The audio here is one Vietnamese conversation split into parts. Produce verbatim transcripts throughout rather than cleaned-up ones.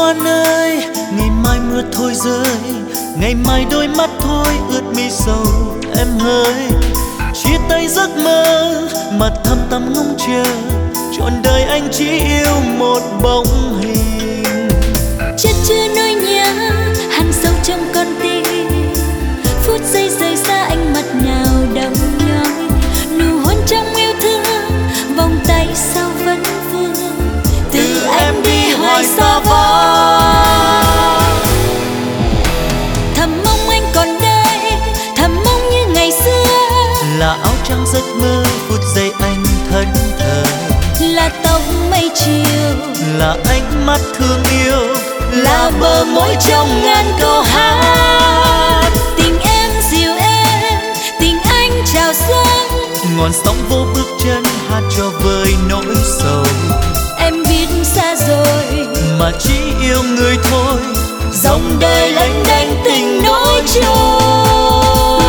ngoan ơi, ngày mai mưa thôi rơi, ngày mai đôi mắt thôi ướt mi sầu em hỡi. Chia tay giấc mơ mà thăm tâm ngóng chờ, trọn đời anh chỉ yêu một bóng hình. Chất chứa nỗi nhớ hằn sâu trong con tim, phút giây rời xa ánh mắt nào đau nhói. Nụ hôn trong yêu thương, vòng tay sao vẫn vương, từ em đi hoài xa vắng. Thầm mong anh còn đây, thầm mong như ngày xưa, là áo trắng giấc mơ phút giây anh thẫn thờ, là tóc mây chiều, là ánh mắt thương yêu, là bờ môi trong ngàn câu hát. Tình em dịu êm, tình anh chào xuân, ngọn sóng vô bước chân hát cho vơi nỗi sầu. em biết xa rồi mà chỉ yêu người thôi, dòng đời lênh đênh tình nỗi trôi.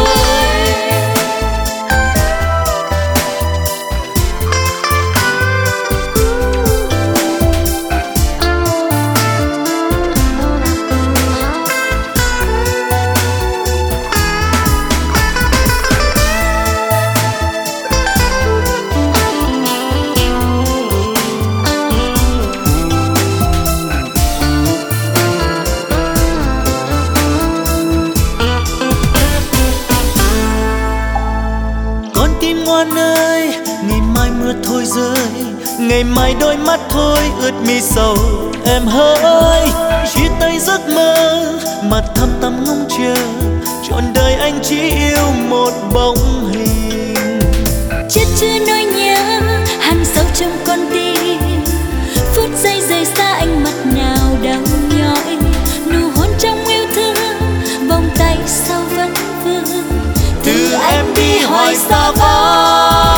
Ngoan ơi, ngày mai mưa thôi rơi, ngày mai đôi mắt thôi ướt mi sầu em hỡi. Chia tay giấc mơ mà thăm tâm ngóng chờ, trọn đời anh chỉ yêu một bóng hình. Chất chứa nỗi nhớ hằn sâu trong con tim, phút giây rời xa ánh mắt nào đau nhói. Nụ hôn trong yêu thương, vòng tay sao vẫn vương, từ em đi hoài xa vắng.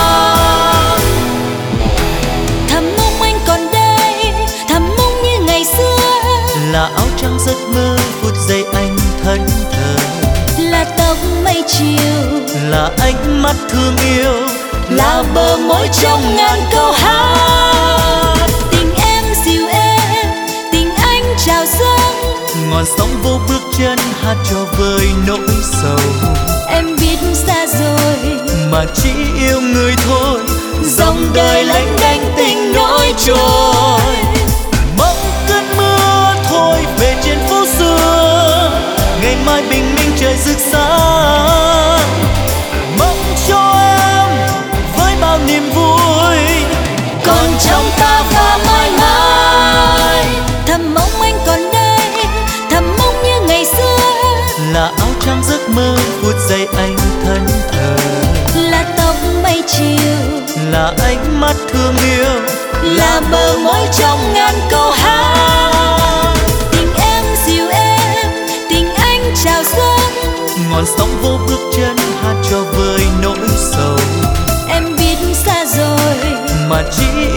Thầm mong anh còn đây, thầm mong như ngày xưa, là áo trắng giấc mơ phút giây anh thẫn thờ, là tóc mây chiều, là ánh mắt thương yêu, là bờ môi trong ngàn câu hát. Tình em dịu êm, tình anh chào xuân, ngọn sóng vô bước chân hát cho vơi nỗi sầu. em biết xa rồi mà chỉ yêu người thôi, dòng đời lênh đênh tình nỗi trôi. Mong cơn mưa thôi về trên phố xưa, ngày mai bình minh trời rực sáng. Mong cho em với bao niềm vui, còn trong ta và mãi mãi. Thầm mong anh còn đây, thầm mong như ngày xưa, là áo trắng giấc mơ phút giây anh thẫn thờ, là tóc mây chiều, là ánh mắt thương yêu, là bờ môi trong ngàn câu hát. Tình em dịu êm, tình anh chào xuân, ngọn sóng vô bước chân hát cho vơi nỗi sầu. em biết xa rồi mà chỉ